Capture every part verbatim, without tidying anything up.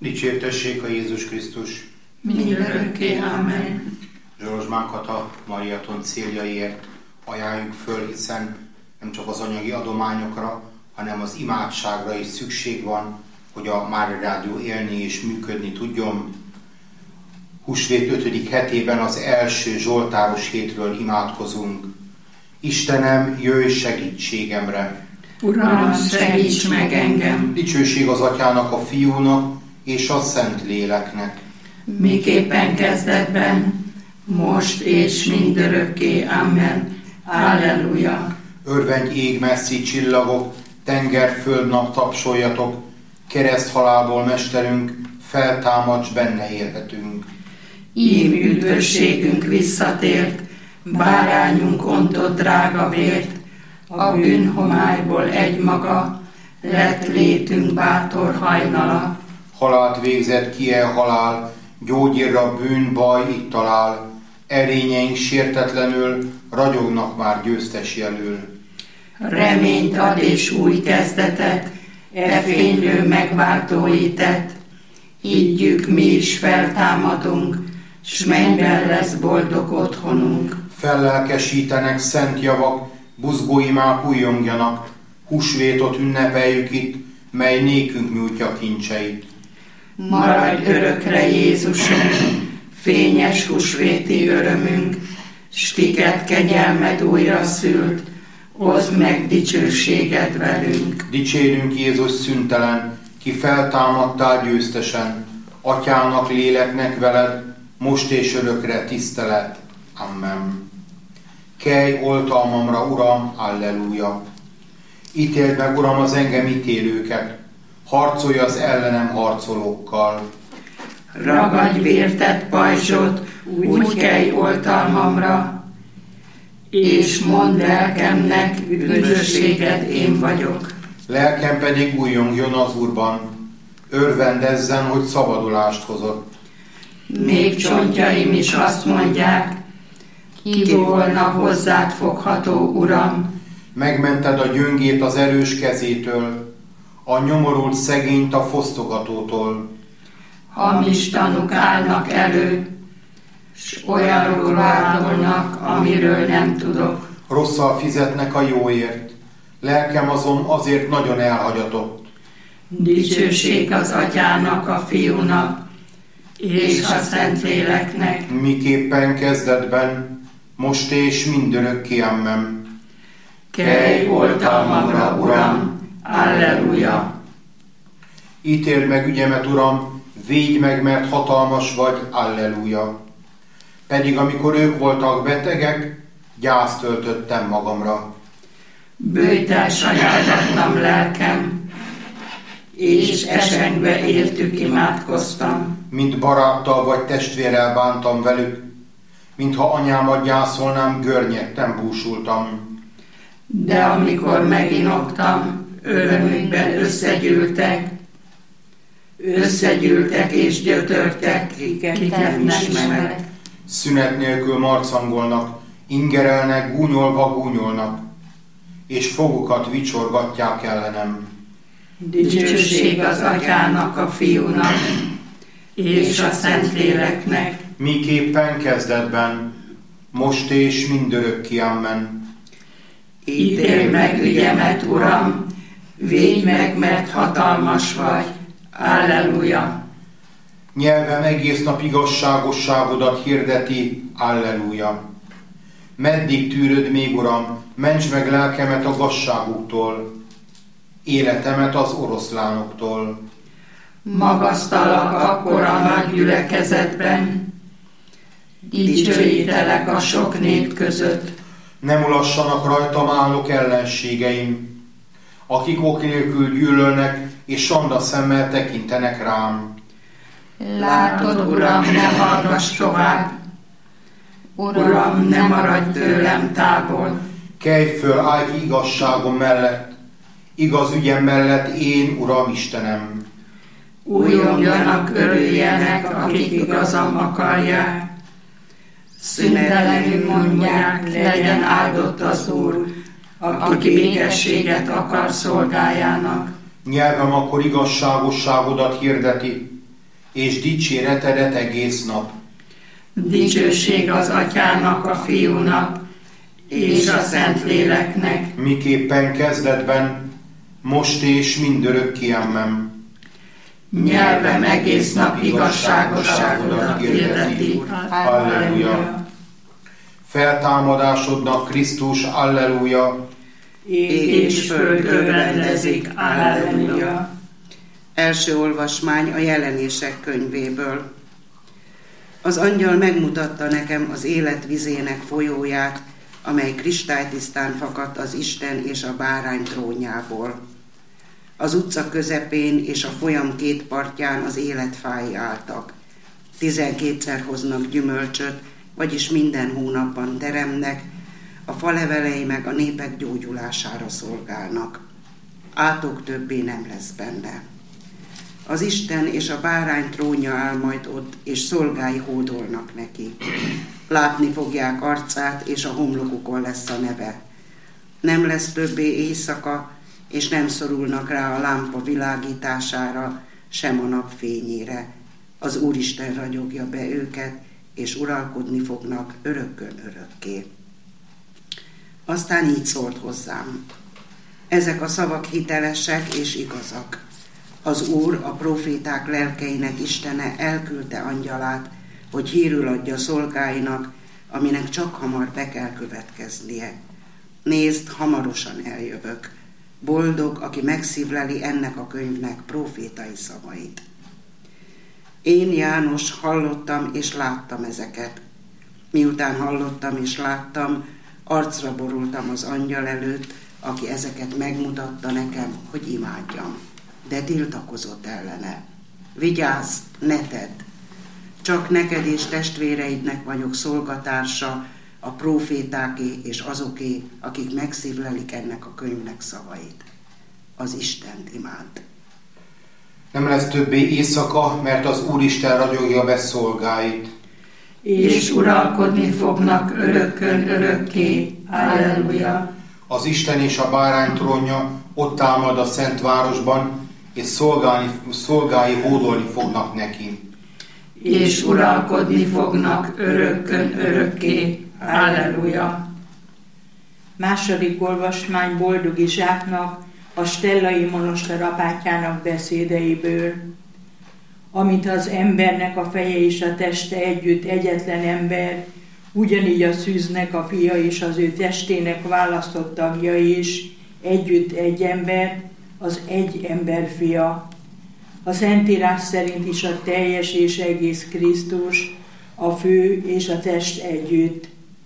Dicsértessék a Jézus Krisztus! Mindörökké, amen. Zsolozsmánkat a Mariaton céljaiért ajánljuk föl, hiszen nem csak az anyagi adományokra, hanem az imádságra is szükség van, hogy a Mária Rádió élni és működni tudjon. Húsvét ötödik hetében az első zsoltáros hétről imádkozunk. Istenem, jöjj segítségemre! Uram, segíts meg engem! Dicsőség az Atyának, a Fiúnak és a Szent Léleknek. Miképpen kezdetben, most és mindörökké, amen. Halleluja! Örvendj ég messzi csillagok, tenger, föld, nap, tapsoljatok, kereszthalálból mesterünk, feltámadsz, benne élhetünk. Ím üdvösségünk visszatért, bárányunk ontott drága vért, a bűnhomályból egymaga, lett létünk bátor hajnala. Halált végzett ki el halál, gyógyírra bűn, baj itt talál, erényeink sértetlenül, ragyognak már győztes jelül. Reményt ad és új kezdetet, e fénylő megváltói tett, higgyük mi is feltámadunk, s mennyben lesz boldog otthonunk. Fellelkesítenek szent javak, buzgóimák újjongjanak, húsvétot ünnepeljük itt, mely nékünk nyújtja kincseit. Maradj örökre, Jézusunk, fényes húsvéti örömünk, s kiket kegyelmed újra szült, oszd meg dicsőséged velünk. Dicsérünk Jézus szüntelen, ki feltámadtál győztesen, Atyának, Léleknek veled, most és örökre tisztelet. Amen. Kelj oltalmamra, Uram, alleluja! Ítéld meg, Uram, az engem ítélőket, harcolj az ellenem harcolókkal. Ragadj vértett pajzsot, úgy kelj oltalmamra, és mondd lelkemnek, üdvösséged én vagyok. Lelkem pedig újjongjon az Úrban, örvendezzen, hogy szabadulást hozott. Még csontjaim is azt mondják, ki volna hozzád fogható, Uram. Megmented a gyöngét az erős kezétől, a nyomorult szegényt a fosztogatótól. Hamis tanúk állnak elő, s olyanról vádolnak, amiről nem tudok. Rosszal fizetnek a jóért, lelkem azon azért nagyon elhagyatott. Dicsőség az Atyának, a Fiúnak, és a Szentléleknek. Miképpen kezdetben, most és mindörökké, amen. Kelj oltalmamra, Uram, alleluja! Ítéld meg ügyemet, Uram, védj meg, mert hatalmas vagy, alleluja! Pedig amikor ők voltak betegek, gyászt töltöttem magamra. Bőjtel sajátottam lelkem, és esengve értük imádkoztam. Mint baráttal vagy testvérrel bántam velük, mintha anyámat gyászolnám, görnyedten búsultam. De amikor meginoktam, örömükben összegyűltek, összegyűltek és gyötörtek, kiket nem ismerek. Szünet nélkül marcangolnak, ingerelnek, gúnyolva gúnyolnak, és fogukat vicsorgatják ellenem. Dicsőség az Atyának, a Fiúnak, és a Szentléleknek. Miképpen kezdetben, most és mindörökké, amen. Ítéld meg ügyemet, Uram, védj meg, mert hatalmas vagy. Alleluja! Nyelvem egész nap igazságosságodat hirdeti, alleluja! Meddig tűröd még, Uram, mentsd meg lelkemet a gazságuktól, életemet az oroszlánoktól. Magasztalak akkor a nagy gyülekezetben, dicsőítelek a sok nép között. Nem mulassanak rajtam állók ellenségeim, akik ok nélkül gyűlölnek, és sanda szemmel tekintenek rám. Látod, Uram, ne hallgass tovább, Uram, ne maradj tőlem távol. Kelj föl, állj ki igazságom mellett, igaz ügyem mellett én, Uram Istenem. Újongjanak, örüljenek, akik igazam akarják. Szüntelenül mondják, legyen áldott az Úr, aki békességet akar szolgájának. Nyelvem akkor igazságosságodat hirdeti, és dicséretedet egész nap. Dicsőség az Atyának, a Fiúnak, és a Szentléleknek. Miképpen kezdetben, most és mindörökké, amen. Nyelvem egész nap igazságosságodat hirdeti. Halleluja! Feltámadásodnak, Krisztus, halleluja! Ég és föld örvendezik, halleluja! Első olvasmány a Jelenések könyvéből. Az angyal megmutatta nekem az élet vizének folyóját, amely kristálytisztán fakadt az Isten és a bárány trónjából. Az utca közepén és a folyam két partján az életfái álltak. Tizenkétszer hoznak gyümölcsöt, vagyis minden hónapban teremnek, a falevelei meg a népek gyógyulására szolgálnak. Átok többé nem lesz benne. Az Isten és a bárány trónja áll majd ott, és szolgái hódolnak neki. Látni fogják arcát, és a homlokukon lesz a neve. Nem lesz többé éjszaka, és nem szorulnak rá a lámpa világítására, sem a nap fényére. Az Úristen ragyogja be őket, és uralkodni fognak örökkön örökké. Aztán így szólt hozzám. Ezek a szavak hitelesek és igazak. Az Úr, a próféták lelkeinek Istene elküldte angyalát, hogy hírül adja szolgáinak, aminek csak hamar be kell következnie. Nézd, hamarosan eljövök. Boldog, aki megszívleli ennek a könyvnek prófétai szavait. Én, János, hallottam és láttam ezeket. Miután hallottam és láttam, arcra borultam az angyal előtt, aki ezeket megmutatta nekem, hogy imádjam. De tiltakozott ellene. Vigyázz, ne tedd! Csak neked és testvéreidnek vagyok szolgatársa, a prófétáké és azoké, akik megszívlelik ennek a könyvnek szavait. Az Istent imád. Nem lesz többé éjszaka, mert az Úristen ragyogja be szolgáit. És uralkodni fognak örökkön örökké. Halleluja! Az Isten és a bárány trónja ott támad a szent városban, és szolgálni, szolgái hódolni fognak neki. És uralkodni fognak örökkön örökké. Halleluja! Második olvasmány Boldog Izsáknak, a stellai monostor apátjának beszédeiből. Amint az embernek a feje és a teste együtt egyetlen ember, ugyanígy a szűznek a fia és az ő testének választott tagja is együtt egy ember, az egy ember fia. A Szentírás szerint is a teljes és egész Krisztus, a fő és a test együtt.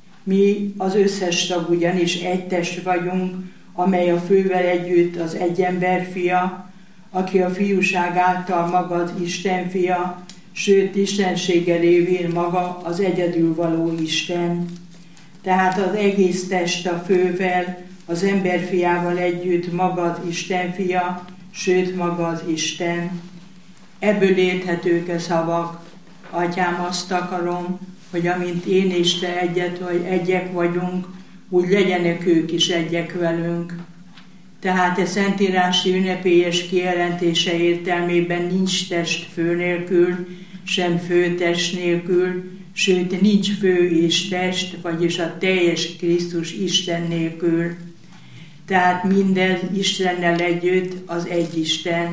Mi az összes tag ugyanis egy test vagyunk, amely a fővel együtt az egy ember fia, aki a fiúság által magad Isten fia, sőt istensége révén maga az egyedülvaló Isten. Tehát az egész test a fővel, az emberfiával együtt magad Isten fia, sőt magad Isten. Ebből érthetők a szavak. Atyám, azt akarom, hogy amint én és te egyet vagy egyek vagyunk, úgy legyenek ők is egyek velünk. Tehát a szentírási ünnepélyes kijelentése értelmében nincs test fő nélkül, sem fő test nélkül, sőt nincs fő és test, vagyis a teljes Krisztus Isten nélkül. Tehát minden Istennel együtt az egy Isten.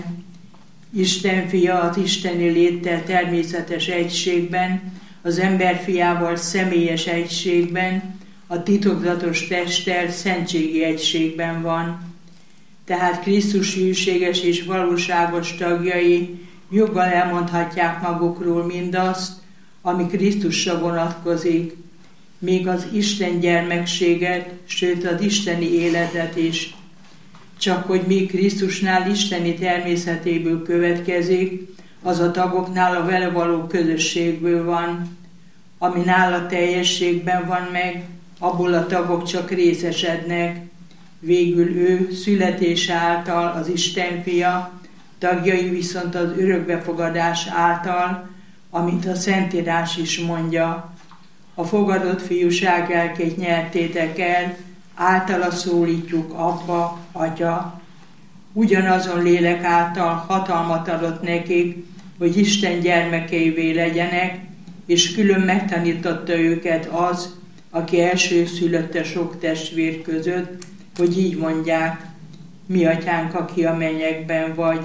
Isten fia az isteni léttel természetes egységben, az ember fiával személyes egységben, a titokzatos testtel szentségi egységben van. Tehát Krisztus hűséges és valóságos tagjai joggal elmondhatják magukról mindazt, ami Krisztusra vonatkozik, még az Isten gyermekséget, sőt az isteni életet is. Csak hogy még Krisztusnál isteni természetéből következik, az a tagoknál a vele való közösségből van. Ami nála teljességben van meg, abból a tagok csak részesednek. Végül ő születése által az Isten fia, tagjai viszont az örökbefogadás által, amint a Szentírás is mondja. A fogadott fiúság lelkét nyertétek el, általa szólítjuk Abba, Atya. Ugyanazon lélek által hatalmat adott nekik, hogy Isten gyermekeivé legyenek, és külön megtanította őket az, aki elsőszülötte sok testvér között, hogy így mondják: mi atyánk, aki a mennyekben vagy.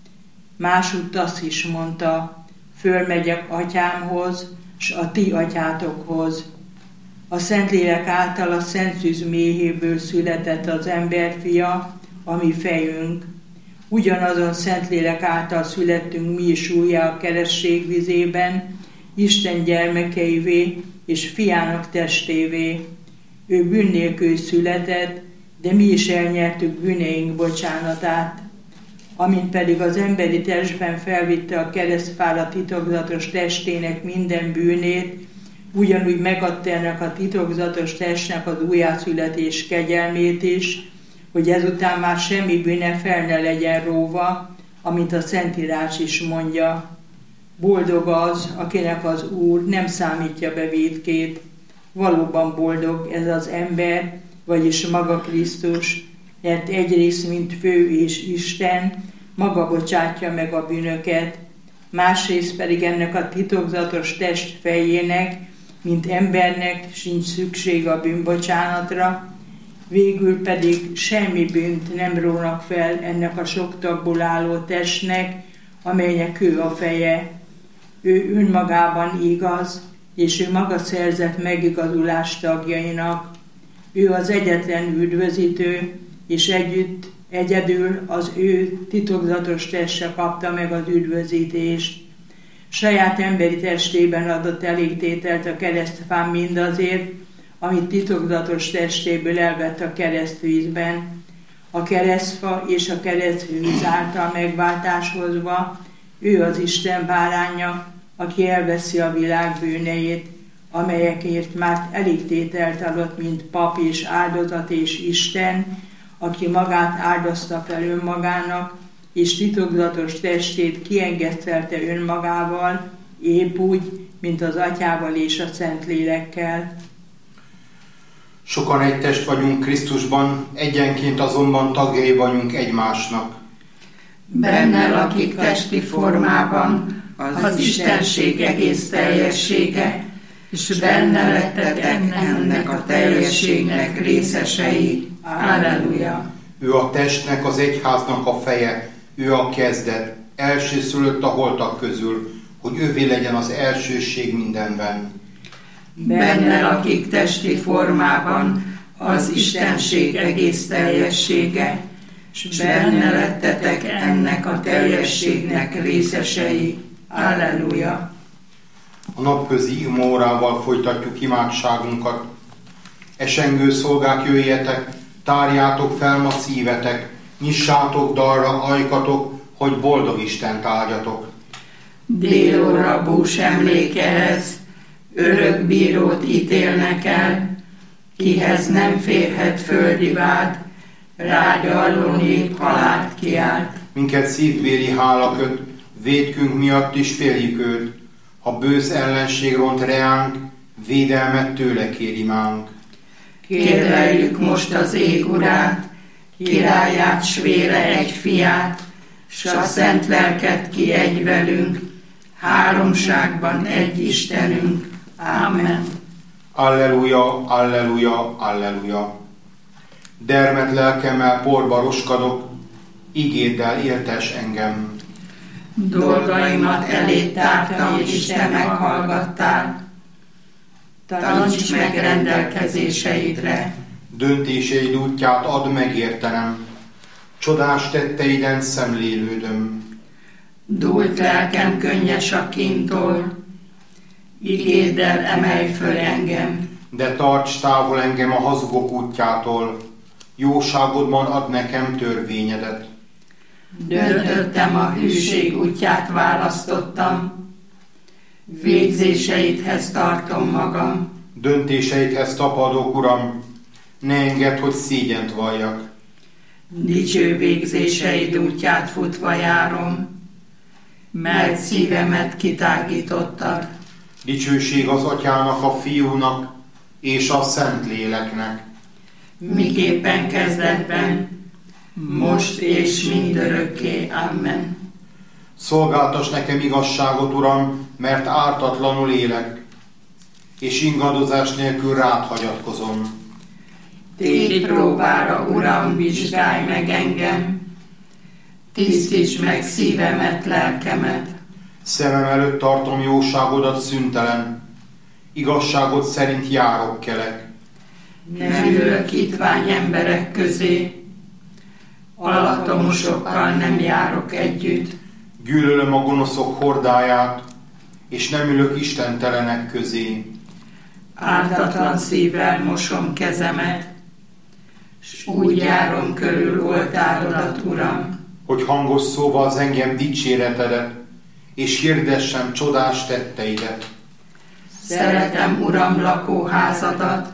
Másútt azt is mondta: fölmegyek atyámhoz, s a ti atyátokhoz. A Szentlélek által a szent szűz méhéből született az emberfia, a mi fejünk. Ugyanazon Szentlélek által születtünk mi is újjá a keresztség vizében, Isten gyermekeivé és fiának testévé. Ő bűn nélkül született, de mi is elnyertük bűneink bocsánatát. Amint pedig az emberi testben felvitte a keresztfára a titokzatos testének minden bűnét, ugyanúgy megadta ennek a titokzatos testnek az újjászületés kegyelmét is, hogy ezután már semmi bűne fel ne legyen róva, amint a Szentírás is mondja. Boldog az, akinek az Úr nem számítja be vétkét. Valóban boldog ez az ember, vagyis maga Krisztus, mert egyrészt, mint fő és Isten, maga bocsátja meg a bűnöket, másrészt pedig ennek a titokzatos test fejének, mint embernek sincs szükség a bűnbocsánatra, végül pedig semmi bűnt nem rónak fel ennek a sok tagból álló testnek, amelynek ő a feje. Ő önmagában igaz, és ő maga szerzett megigazulás tagjainak. Ő az egyetlen üdvözítő, és együtt, egyedül az ő titokzatos teste kapta meg az üdvözítést. Saját emberi testében adott elégtételt a keresztfán mindazért, amit titokzatos testéből elvett a keresztvízben. A keresztfa és a keresztvíz által megváltás hozva, ő az Isten báránja, aki elveszi a világ bűneit, amelyekért már elégtételt adott, mint pap és áldozat és Isten, aki magát áldozta fel önmagának, és titokzatos testét kiengesztelte önmagával, épp úgy, mint az Atyával és a Szentlélekkel. Sokan egy test vagyunk Krisztusban, egyenként azonban tagjai vagyunk egymásnak. Benne lakik testi formában az, az Istenség egész teljessége, és benne lettetek ennek a teljességnek részesei. Halleluja! Ő a testnek, az egyháznak a feje, ő a kezdet, elsőszülött a holtak közül, hogy ővé legyen az elsőség mindenben. Benne lakik testi formában az Istenség egész teljessége, és benne lettetek ennek a teljességnek részesei. Halleluja! A napközi imaórával folytatjuk imádságunkat. Esengő szolgák, jöjjetek, tárjátok fel ma szívetek, nyissátok dalra ajkatok, hogy boldog Istent áldjatok. Délóra bús emlékehez, örök bírót ítélnek el, kihez nem férhet földi vád, rágyarló nép halált kiált. Minket szívbéli hála köt, vétkünk miatt is féljük őt, ha bősz ellenség ront reánk, védelmet tőle kér imánk. Kérleljük most az ég urát, királyát, s vére egy fiát, s a szent lelket ki egy velünk, háromságban egy Istenünk. Amen. Alleluja, alleluja, alleluja. Dermed lelkemmel porba roskadok, igéddel éltes engem. Dolgaimat eléd tártam, és te meghallgattál. Taníts meg rendelkezéseidre. Döntéseid útját add megértenem, csodás tetteiden szemlélődöm. Dúlt lelkem könnyes a kintól, igéddel emelj föl engem. De tarts távol engem a hazugok útjától, jóságodban add nekem törvényedet. Döntöttem, a hűség útját választottam, végzéseidhez tartom magam. Döntéseidhez tapadok, Uram, ne engedd, hogy szégyent valljak. Dicső végzéseid útját futva járom, mert szívemet kitágítottad. Dicsőség az Atyának, a Fiúnak és a Szentléleknek. Miképpen kezdetben, most és mindörökké. Amen. Szolgáltass nekem igazságot, Uram, mert ártatlanul élek, és ingadozás nélkül rád hagyatkozom. Tégy próbára, Uram, vizsgálj meg engem, tisztíts meg szívemet, lelkemet. Szemem előtt tartom jóságodat szüntelen, igazságod szerint járok kelek. Nem ülök hitvány emberek közé, alatomosokkal nem járok együtt. Gyűlölöm a gonoszok hordáját, és nem ülök istentelenek közé. Ártatlan szívvel mosom kezemet, s úgy járom körül oltárodat, Uram, hogy hangos szóval az engem dicséretedet, és hirdessem csodás tetteidet. Szeretem, Uram, lakóházadat,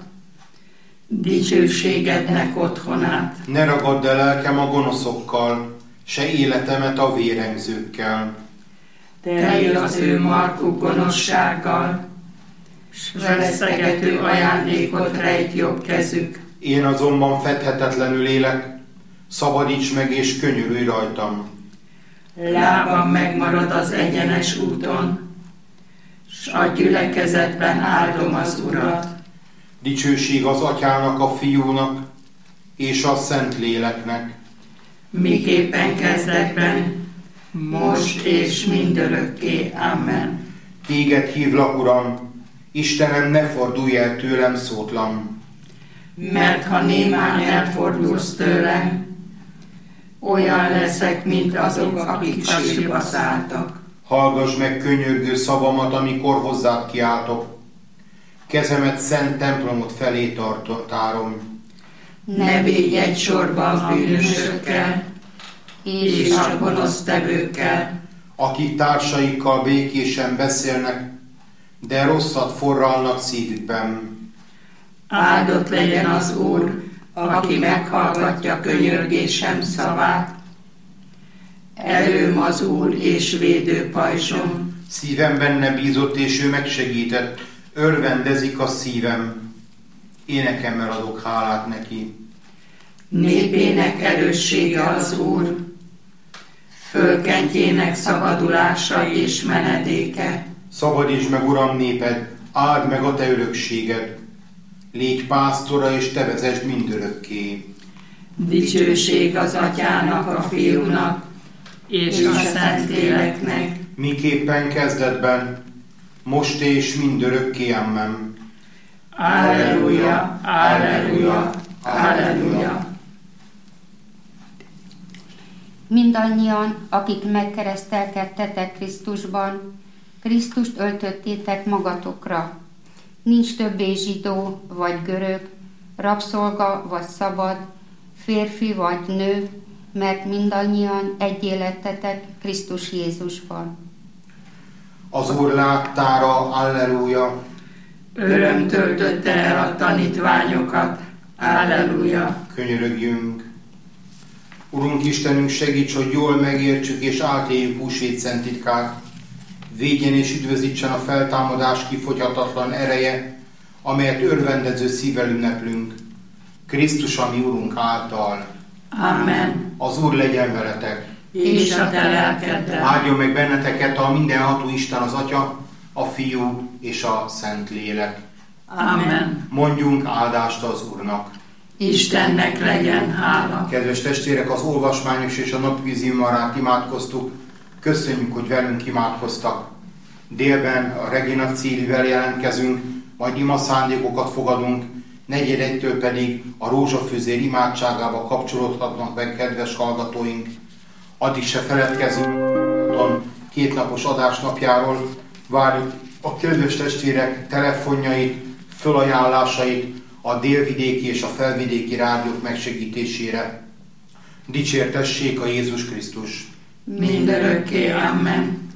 dicsőségednek otthonát. Ne ragadd el lelkem a gonoszokkal, se életemet a vérengzőkkel. Telj az ő markú gonoszsággal, s veszegető ajándékot rejt jobb kezük. Én azonban fedhetetlenül élek, szabadíts meg és könyörülj rajtam. Lábam megmarad az egyenes úton, s a gyülekezetben áldom az Urat. Dicsőség az Atyának, a Fiúnak és a Szentléleknek. Miképpen kezdetben, most és mindörökké. Amen. Téged hívlak, Uram, Istenem, ne fordulj el tőlem szótlan. Mert ha némán elfordulsz tőlem, olyan leszek, mint azok, akik sírba szálltak. Hallgass meg könyörgő szavamat, amikor hozzád kiáltok. Kezemet szent templomot felé tárom. Ne védj egy sorba a bűnösökkel és a gonosztevőkkel, akik társaikkal békésen beszélnek, de rosszat forralnak szívükben. Áldott legyen az Úr, aki meghallgatja könyörgésem szavát. Erőm az Úr és védőpajzsom. Szívem benne bízott, és ő megsegített, örvendezik a szívem. Énekemmel adok hálát neki. Népének erőssége az Úr, fölkentjének szabadulása és menedéke. Szabadíts meg, Uram, néped, áld meg a te örökséged. Légy pásztora, és te vezesd mindörökké. Dicsőség az Atyának, a Fiúnak és, és a Szentléleknek. Miképpen kezdetben, most és mindörökké. Amen. Alleluja, alleluja, alleluja. Mindannyian, akik megkeresztelkedtetek Krisztusban, Krisztust öltöttétek magatokra. Nincs többé zsidó vagy görög, rabszolga vagy szabad, férfi vagy nő, mert mindannyian egyé lettetek Krisztus Jézusban. Az Úr láttára, alleluja. Öröm töltötte el a tanítványokat, alleluja. Könyörögjünk. Urunk Istenünk, segíts, hogy jól megértsük és átéljük húsvét szent titkát. Védjen és üdvözítsen a feltámadás kifogyhatatlan ereje, amelyet örvendező szívvel ünneplünk. Krisztus, a mi Urunk által. Amen. Az Úr legyen veletek. És a te lelkeddel. Áldjon meg benneteket a mindenható Isten, az Atya, a Fiú és a Szentlélek. Amen. Mondjunk áldást az Úrnak. Istennek legyen hála. Kedves testvérek, az olvasmányos és a napvízi imarát imádkoztuk. Köszönjük, hogy velünk imádkoztak. Délben a Regina Cílivel jelentkezünk, majd ima szándékokat fogadunk, negyedegytől pedig a rózsafűzér imádságába kapcsolódhatnak meg kedves hallgatóink. Addig se feledkezünk a kétnapos adásnapjáról, várjuk a kedves testvérek telefonjait, fölajánlásait a délvidéki és a felvidéki rádiók megsegítésére. Dicsértessék a Jézus Krisztus! Mindörökké, amen.